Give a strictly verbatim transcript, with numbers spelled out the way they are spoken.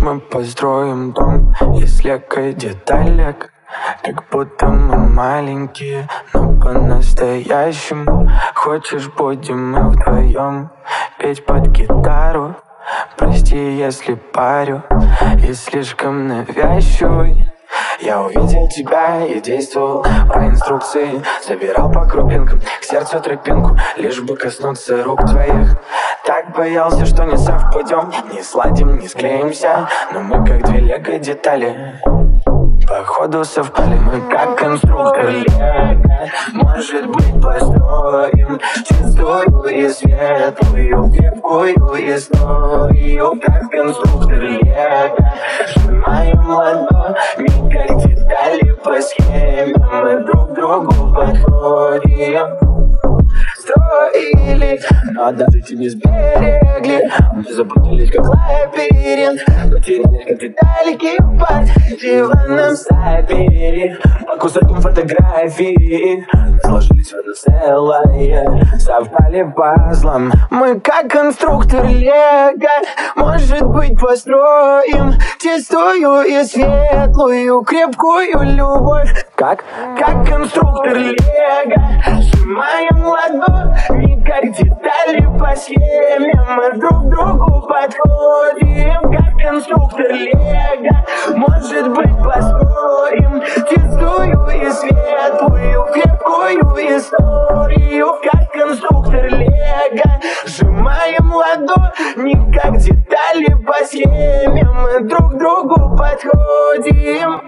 мы построим дом из лего и деталек, как будто мы маленькие, но по-настоящему. Хочешь, будем мы вдвоем петь под гитару? Прости, если парю и слишком навязчивый. Я увидел тебя и действовал по инструкции. Забирал по крупинкам к сердцу тропинку, лишь бы коснуться рук твоих. Так боялся, что не совпадем, не сладим, не склеимся, но мы как две лего детали, походу совпали. Мы как конструктор лего, может быть, построим чистую и светлую, крепкую историю. Как конструктор лего, сжимаем ладони, как детали по схеме. Мы друг к другу подходим. Строили, но даже чуть не сберегли. Мы запутались, как лабиринт, потерялись, как деталики под диваном сапери. По кусочкам фотографии сложились в одно целое, совпали пазлом. Мы как конструктор лего, может быть, построим чистую и светлую, крепкую любовь. Как? Как конструктор лего, сжимаем ладони, как детали по схеме. Мы друг к другу подходим. Как конструктор лего, может быть, построим чистую и светлую, крепкую историю. Как конструктор лего, сжимаем ладони, как детали по схеме. Мы друг к другу подходим.